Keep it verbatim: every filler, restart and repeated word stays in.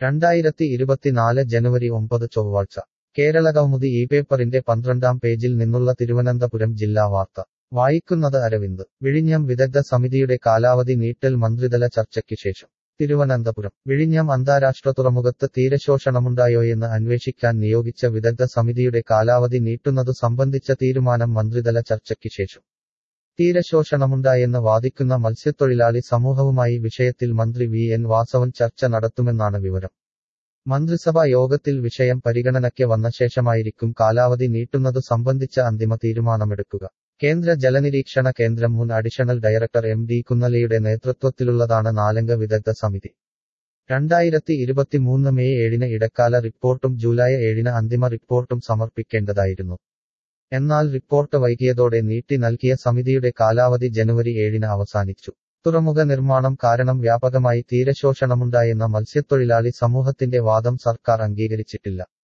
രണ്ടായിരത്തി ഇരുപത്തിനാല് ജനുവരി ഒമ്പത് ചൊവ്വാഴ്ച കേരളകൗമുദി ഈ പേപ്പറിന്റെ പന്ത്രണ്ടാം പേജിൽ നിന്നുള്ള തിരുവനന്തപുരം ജില്ലാ വാർത്ത വായിക്കുന്നത് അരവിന്ദ്. വിഴിഞ്ഞം വിദഗ്ധ സമിതിയുടെ കാലാവധി നീട്ടൽ മന്ത്രിതല ചർച്ചയ്ക്ക് ശേഷം തിരുവനന്തപുരം. വിഴിഞ്ഞം അന്താരാഷ്ട്ര തുറമുഖത്ത് തീരശോഷണമുണ്ടായോയെന്ന് അന്വേഷിക്കാൻ നിയോഗിച്ച വിദഗ്ധ സമിതിയുടെ കാലാവധി നീട്ടുന്നതു സംബന്ധിച്ച തീരുമാനം മന്ത്രിതല ചർച്ചയ്ക്ക് ശേഷം. തീരശോഷണമുണ്ടായെന്ന് വാദിക്കുന്ന മത്സ്യത്തൊഴിലാളി സമൂഹവുമായി വിഷയത്തിൽ മന്ത്രി വി എൻ വാസവൻ ചർച്ച നടത്തുമെന്നാണ് വിവരം. മന്ത്രിസഭാ യോഗത്തിൽ വിഷയം പരിഗണനയ്ക്ക് വന്ന ശേഷമായിരിക്കും കാലാവധി നീട്ടുന്നതു സംബന്ധിച്ച അന്തിമ തീരുമാനമെടുക്കുക. കേന്ദ്ര ജലനിരീക്ഷണ കേന്ദ്രം മുൻ അഡീഷണൽ ഡയറക്ടർ എം ഡി കുന്നലയുടെ നേതൃത്വത്തിലുള്ളതാണ് നാലംഗ വിദഗ്ധ സമിതി. രണ്ടായിരത്തി ഇരുപത്തിമൂന്ന് മെയ് ഏഴിന് ഇടക്കാല റിപ്പോർട്ടും ജൂലൈ ഏഴിന് അന്തിമ റിപ്പോർട്ടും സമർപ്പിക്കേണ്ടതായിരുന്നു. എന്നാൽ റിപ്പോർട്ട് വൈകിയതോടെ നീട്ടി നൽകിയ സമിതിയുടെ കാലാവധി ജനുവരി ഏഴിന് അവസാനിച്ചു. തുറമുഖ നിർമ്മാണം കാരണം വ്യാപകമായി തീരശോഷണമുണ്ടായെന്ന മത്സ്യത്തൊഴിലാളി സമൂഹത്തിന്റെ വാദം സർക്കാർ അംഗീകരിച്ചിട്ടില്ല.